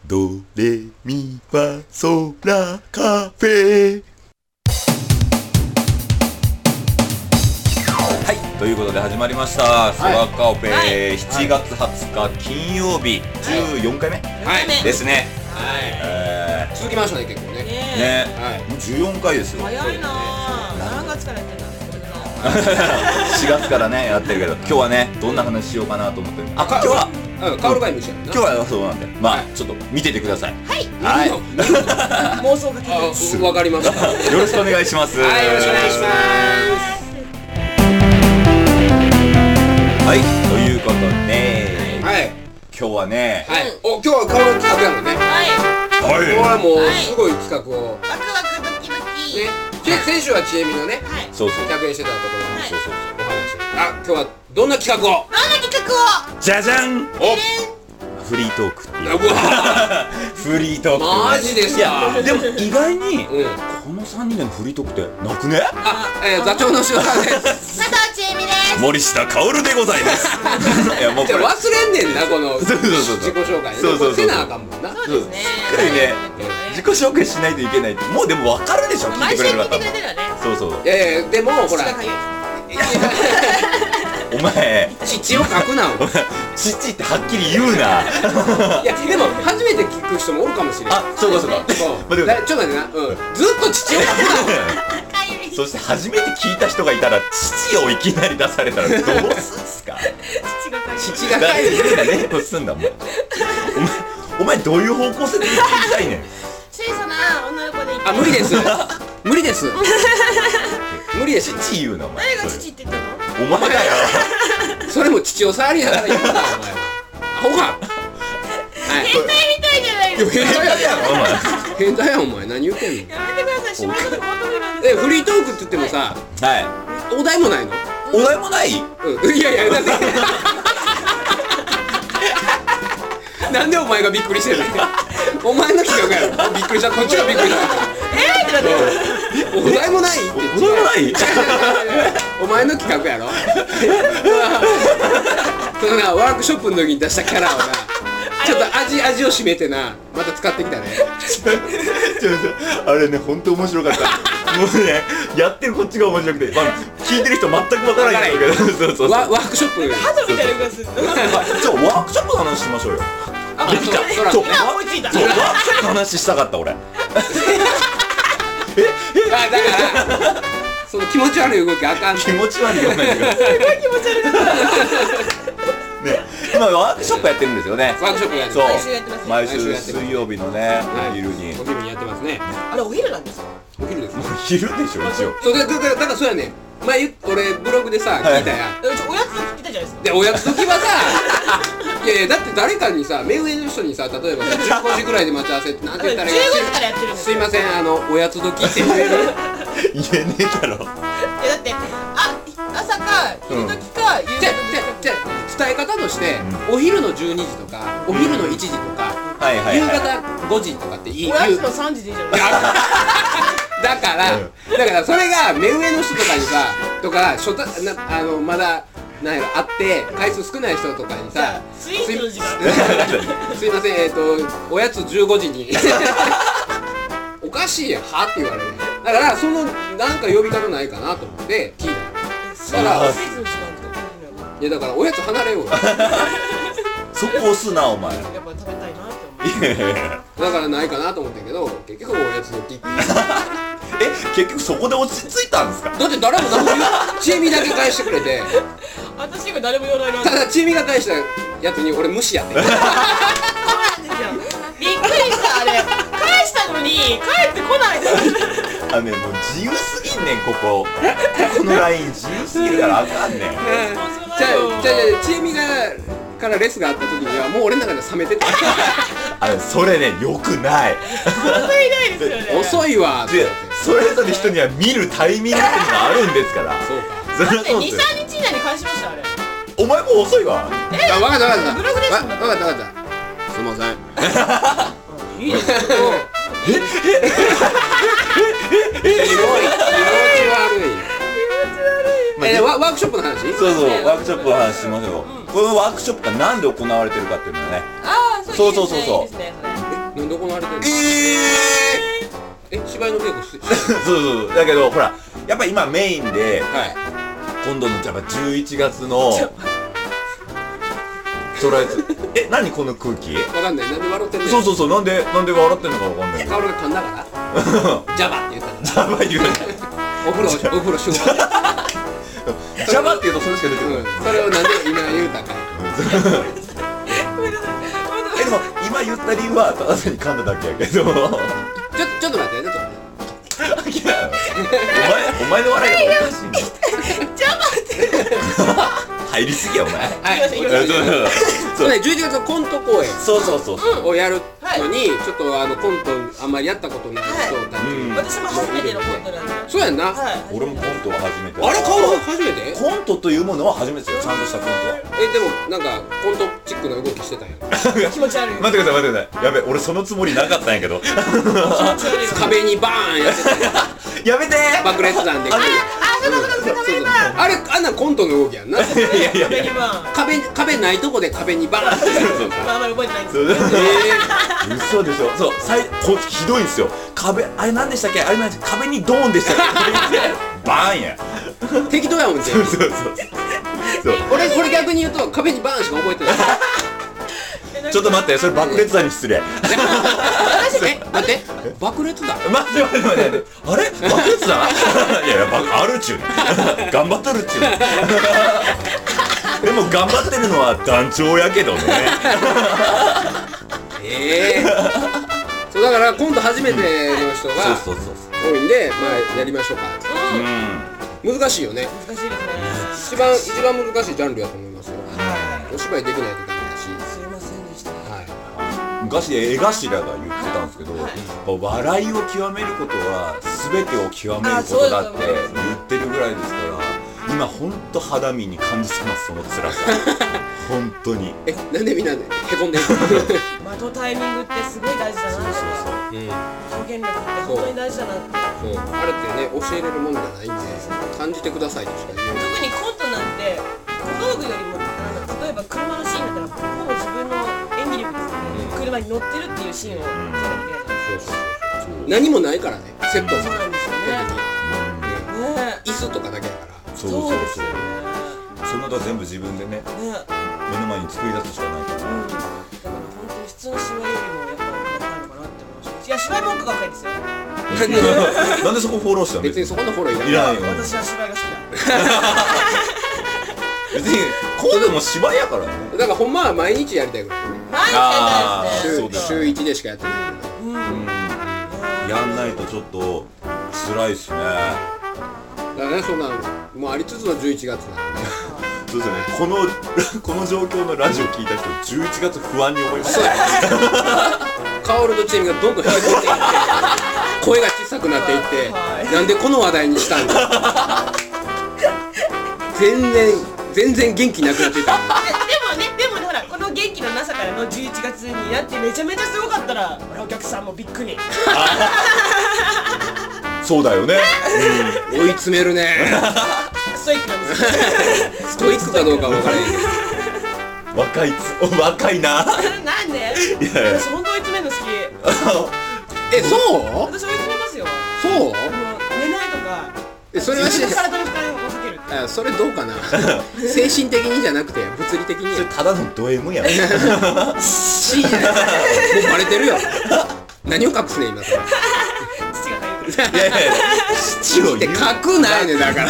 ドレミファソラカフェ。はい、ということで始まりましたソラカフェ、7月20日金曜日14回目ですね。 続きましたね、結構ね。 ね、もう14回ですよ。 早いなぁ。何月からやってんだ。 4月からねやってるけど、今日はねどんな話しようかなと思ってる。今日はカオルが MC やんな。 今日はそうなんで、まあちょっと見ててください。 はい。妄想が聞いてわかりました。 よろしくお願いします。 はい、よろしくお願いします。 はい、ということで、 はい。 今日はね、 今日はカオル企画やもんね。これはもうすごい企画を。 ワクワクドキドキ。 ね。先週はちえみのね、 そうそう、 100円してたところのそうそうお話。今日はどんな企画を？ どんな企画を？ じゃじゃん。 お。 フリートークっていう。 うわフリートーク。 マジですか？ いや、でも意外にうん。 この3人でのフリートークってなくね？ 座長の塩さんです。 佐藤千恵美です。 森下薫でございます。いやもうこれ忘れんねんな、このそう自己紹介ね。 そうせなあかんもんな。 そうですね。 しっかりね自己紹介しないといけないって、もうでも分かるでしょ、聞い毎週聞いてくれる方も。 てくれてるよね。 そうそう、 いやいや、でもほら、 お前父を書くな。 父ってはっきり言うな。 いや、でも初めて聞く人もおるかもしれない。 あ、そうかそうか。 そうまあでもちょっと待ってな、ずっと父を書くそして初めて聞いた人がいたら父をいきなり出されたらどうすんすか。 父がな。 帰る。 父が帰る。 例をすんだもん。お前どういう方向性で言っていきたいねん。 小さな女の子でいて。 無理です。無理です。無理です。 父言うなお前。 誰が父って言ったの？ お前だよ。 それも父を触りながら言うな、お前は。アホか。 変態みたいじゃないですか。 変態やお前。 変態や、お前。何言ってんの？ やめてください。仕事で求めなんですよ。 フリートークって言ってもさ、 はい。 お題もないの？ お題もない？ いやいや、だってなんでお前がびっくりしてるの？お前の企画やろ。びっくりした。こっちがびっくりした。 ってなって。 お題もないって。 お題もない？ お前の企画やろ。そのな、ワークショップの時に出したキャラをな、ちょっと味を占めてな、また使ってきたね。 あれね、ほんと面白かった。もうね、やってるこっちが面白くて、まあ、聞いてる人全くわからないんだけど、そうそう。 ワークショップ。 ハトみたいな気がする。 ワークショップの話しましょうよ。 できた。 そう、 今思いついた。 ワークショップの話したかった俺。 だからその気持ち悪い動きあかん。 気持ち悪いよね。 すごい気持ち悪かった。 ね、今ワークショップやってるんですよね。 ワークショップやってそう、 毎週やってますね。 毎週水曜日のね、お昼に。 お昼にやってますね。 あれお昼なんですか？ お昼です。 昼でしょ一応。 そうだからそうやね。前俺ブログでさ聞いたやん。 おやつって言ったじゃないですか。 でおやつ時はさ、いやいやだって誰かにさ、目上の人にさ、例えばさ15時ぐらいで待ち合わせってなんて言ったらいい？ 15時からやってるんですよ。 すいません、おやつ時って言える？ 言えねえだろ。 いやだって朝か昼時か夕方時か。 じゃ伝え方としてお昼の12時とかお昼の1時とか夕方5時とかっていい。 おやつの3時でいいじゃないですか。 だからそれが目上の人とかにさ、とかまだなんやろ会って回数少ない人とかにさ、 スイーツの時間。 すいません、おやつ15時におかしいやんはって言われる。だからそのなんか呼び方ないかなと思って聞いた。だからスイーツの時間っていやだからおやつ離れようよ。 そこ押すなお前。 やっぱ食べたいなって思う。 だからないかなと思ってんけど、結局おやつ時って結局そこで落ち着いたんですか。 だって誰も何も言う。ちえみだけ返してくれて、 私が誰も言わないな。 ただちえみが返したやつに俺無視やってん。 そうなんですよ。びっくりしたあれ。返したのに帰ってこないです。 もう自由すぎんねんここ。このライン自由すぎるからあかんねん。 じゃあちえみからレスがあった時にはもう俺の中で冷めててそれねよくない。 そんないないですよね。 遅いわって。 でそれぞれ人には見るタイミングっていうのがあるんですから。 そうか。 それはだって2、 そうですよ。 3日以内に返しましたあれ。 お前も遅いわ。 あ、分かった分かったブログですもん分かったすいません。 いいですけど。 気持ち悪い。ワークショップの話？ そうそう、ワークショップの話しましょう。このワークショップがなんで行われてるかっていうのはね。 ああ、そうそうそうそうそういいですね。 なんで行われてんの？芝居の稽古してそうだけどほらやっぱ今メインではい今度のやっぱ11月のとりあえず何この空気？ わかんない。なんで笑ってんの？ そうなんで笑ってんのかわかんない。 カオルが噛んだからジャバって言ったジャバ言うね。 お風呂しようジャバって言うとそれしか出てこない。 それをなんで今言うたかでも今言った理由はただに噛んだだけやけどちょっと待ってお前の笑いがおかしいね。 ジャバって入りすぎやお前。 はいそうね、11月のコント公演そうをやるのにちょっとコントあんまりやったことない人たち私も初めてのコントなんで。 そうやんな。 俺もコントは初めて。 あれカオル初めて？ コントというものは初めてですよ。ちゃんとしたコントは。 でもなんかコントチックな動きしてたんやん。 気持ち悪い。 待ってください。やべ、俺そのつもりなかったんやけど。 壁にバーンやってたやめてー。 爆裂弾で。あれあんなコントの動きやんな。 いや壁ないとこで壁にバーンって。 あんまり覚えてないんです嘘でしょ。そうひどいんですよ。壁あれ何でしたっけ？あれ何でしたっけ？壁にドーンでしたっけ？バーンや。 適当やもんね。 そう俺逆に言うと壁にバーンしか覚えてない。 ちょっと待って、それ爆裂弾に失礼。 待って爆裂弾？ 待ってあれ爆裂弾？いやあるっちゅう頑張っとるっちゅうでも頑張ってるのは団長やけどね。 そうだから今度初めての人がそう多いんで、まあやりましょうか。難しいよね。 難しいですね。 一番難しいジャンルやと思いますよ。お芝居できないとダメだし。 すいませんでした。 昔絵頭が言ってたんですけど、笑いを極めることは全てを極めることだって言ってるぐらいですから、今ほんと肌身に感じてます、その辛さ。本当に。 なんでみんなへこんでる間とタイミングってすごい大事だなって。表現力って本当に大事だなって。 あれってね教えれるもんじゃないんで感じてくださいとしか言えない。 特にコントなんて小道具よりも例えば車のシーンだったらほぼ自分の演技力ですね。車に乗ってるっていうシーンを撮らなきゃいけないじゃないですか。 何もないからね、セットそうなんですよね。 椅子とかだけだから。 そうですよね。 その他全部自分でね目の前に作り出すしかないから。 だから本当に普通の芝居よりもやっぱ分かるのかなって思いました。いや芝居も奥が深いですよ。 なんでそこフォローしたの？ 別にそこのフォローいらないよ。 私は芝居が好き別にこうでも芝居やからね。 だからほんまは毎日やりたいぐらい。週1でしかやってないけど。 やんないとちょっと辛いっすね。 だからね、そんなもうありつつの11月なんで。 そうですよね。この状況のラジオ聞いた人11月不安に思います。 カオルとチームがどんどん減っていって声が小さくなっていってなんでこの話題にしたんだ。全然元気なくなっていた。 でもほらこの元気のなさからの11月になってめちゃめちゃすごかったらお客さんもびっくり。 そうだよね。 追い詰めるね。 ストイックなんですよ。 ストイックかどうか分からへんけど。 若いな。 なんで？私本当追い詰めるの好き。 そう？ 私追い詰めますよ。 そう？ 寝ないとか。 それは自分の体に負担をかける。 それどうかな。精神的にじゃなくて物理的に。 それただのド M やん。 C じゃない。もうバレてるよ。何を隠すね今それ。 父が書いてる。 父って書くないねだから。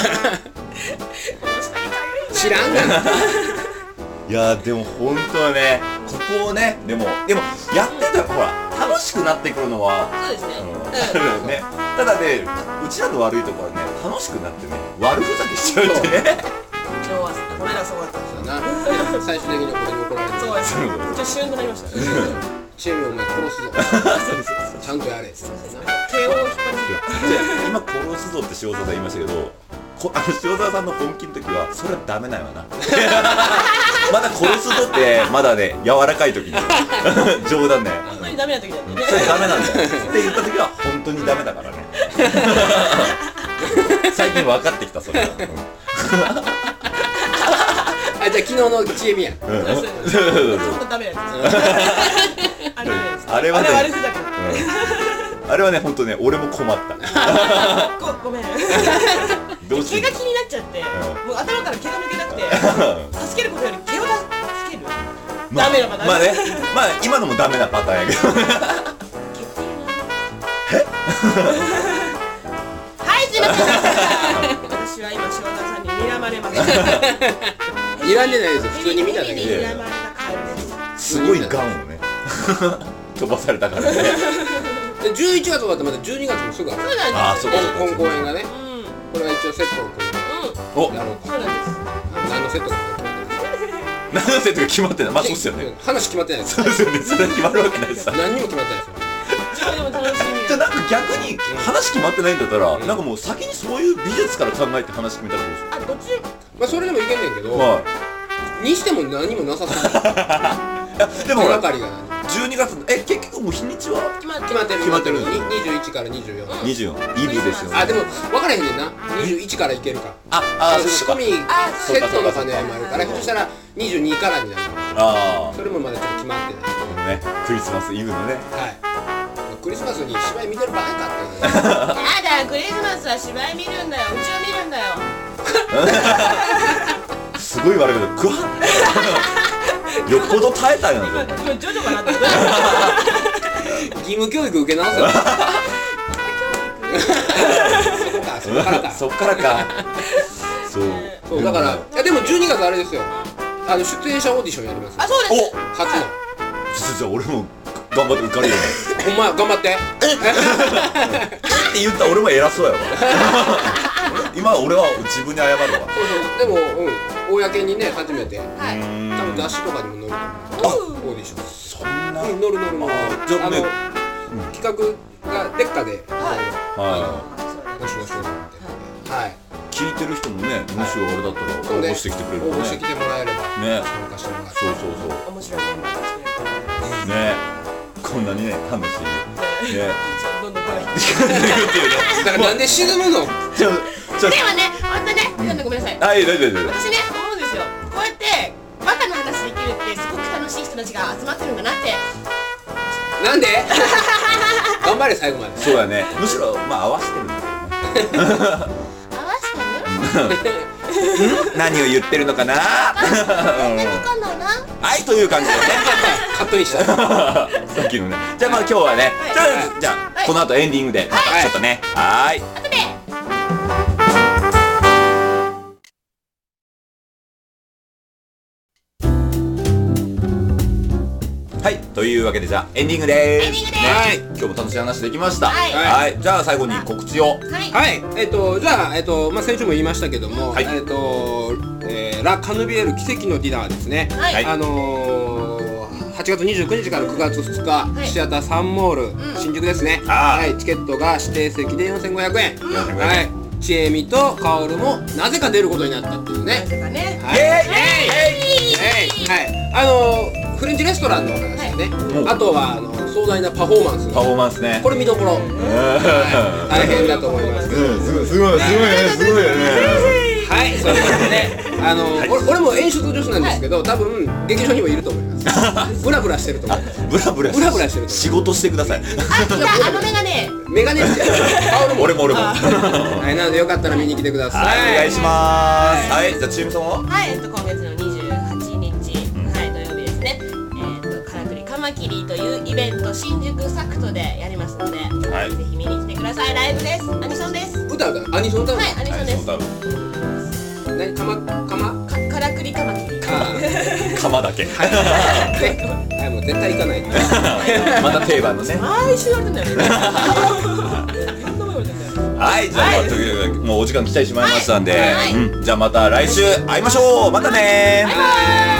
知らんがな。 いやでも本当はね、ここをね、でもやってたらほら楽しくなってくるのはそうですね。 ただね、うちらの悪いところはね、楽しくなってね、悪ふざけしちゃうってね。 今日はこれらそうだったんですよな。 最終的にこれに怒られて。 そうです。ちょっとシュンとなりました。 チームお前殺すぞ。ちゃんとやれ。 慶応を引っ張る。 今殺すぞって塩沢さん言いましたけど、塩沢さんの本気の時はそれはダメなんよな。まだ殺すぞってまだね柔らかい時に冗談ね。 本当にダメな時だってね。 それダメなんだよって言った時は本当にダメだからね。最近分かってきたそれは。じゃあ昨日の知恵みや。 本当ダメなやつ。ああれはね、 悪ふざけあれはね、ほんとね、俺も困ったごめんどうしよ毛が気になっちゃって、もう頭から毛が抜けなくて助けることより毛を助けるダメなパターン。 まあね、まあ今のもダメなパターンやけどはい、すいません私は今塩田さんに睨まれました睨んでないですよ、普通に見ただけで。 睨まれた感じです。 すごいガンをね飛ばされたからね。 で11月終わってまた12月もすぐある。 そうなんです。 あー、そうかそうか。 本公演がね、 うんこれは一応セットを組んでお、 やろうと。 そうなんです。 何のセットか決まってない。 何のセットが決まってない。まあそうっすよね。 話決まってないです。 そうですよね。それは決まるわけないですさ。 何にも決まってないですよ。 自分でも楽しみじゃあなんか逆に話決まってないんだったら、なんかもう先にそういう美術から考えて話決めたらどうですか。 あ、どっちまあそれでもいけんねんけど、 はいにしても何もなさそう。 でもほら手がかりが何。 12月結局もう日にちは決まって決まってる決まってる 21から24。 24イブですよね。 あ、でも分からへんねんな。21からいけるか。仕込みあセットの金もあるから、ひょっとしたら22からになる。 あそれもまだちょっと決まってない。 あね、クリスマスイブのね。 はい。クリスマスに芝居見てる場合かっていうね。 やだ、クリスマスは芝居見るんだよ、うちを見るんだよ。 すごい悪いけどグワッよっぽど耐えたんやん。 今ジョジョかなって義務教育受け直せよ。そこからか。 そっからか。そうそうだから、いやでも12月あれですよ。出演者オーディションやりますよ。 あ、そうですお、 初の。 じゃあ俺も頑張って受かるよねほんま頑張って。 って言った俺も偉そうやわ今俺は自分に謝るわ。 そうそう。でも公にね初めて。 はい多分雑誌とかにも載ると思う。オーディション。 そんな載る。 じゃあね企画がデッカではごしごしと思って。はい。 聞いてる人もね、もしあれだったら応募してきてくれる応募してきてもらえればね。 参加してもらって。 そうそう面白いメンバーが作れると思います。 ね、こんなにね楽しいねどんどん声が低くだからなんで沈むの？ ちょでもね、ほんとね、ごめんなさい。 あ、いい大丈夫大丈夫。 私ね、思うんですよ。こうやってバカな話できるってすごく楽しい人たちが集まってるんだなって。 なんで？頑張れ最後まで。 そうだね。むしろまあ合わせてるんだけどね。 合わせてる？ 何を言ってるのかな。 わかんないな。 はいという感じでね。 カットインした。 さっきのね。じゃあまあ今日はね。じゃあこの後エンディングでちょっとね。はーい。 後で。 はい、というわけでじゃあエンディングでーす。 エンディングでーすねはい今日も楽しい話できました。 はいはい、じゃあ最後に告知を。 はい。 はい。じゃあまあ先週も言いましたけども、 はいラ・カヌビエル奇跡のディナーですね。 はい。 8月29日から9月2日、 いシアターサンモール、新宿ですね。 あーはい。チケットが指定席で4500円。 4500円はい。ちえみとカオルもなぜか出ることになったっていうなね。 ぜかね。 はい。はい。フレンチレストランの話ですね。あとは壮大なパフォーマンス。 パフォーマンスね。 これ見どころ。大変だと思いますけど。 すごいよね。 はい、そういうことでね、俺も演出女子なんですけど、多分劇場にもいると思います。ブラブラしてると思います。 ブラブラブラブラしてる仕事してください。 あ、いや、メガネ。 メガネしてる。顔も。 俺も。 はい、なのでよかったら見に来てください。 はい、お願いします。はい、じゃあチームさんは。 はい、今月の28日、はい、土曜日ですね。からくりカマキリというイベント新宿サクトでやりますので、 はいぜひ見に来てください。ライブです。アニソンです。 歌うか、アニソン歌うの。 はい、アニソンです。 何、 からくりカマキリ。 釜だけ。 はい、もう絶対行かない。 また定番のね。 毎週やるんだよね。いろんなもの言われてんだよ。 はい、じゃあというわけでもうお時間来てしまいましたんではい、 じゃあまた来週会いましょう。またねー。 バイバーイ。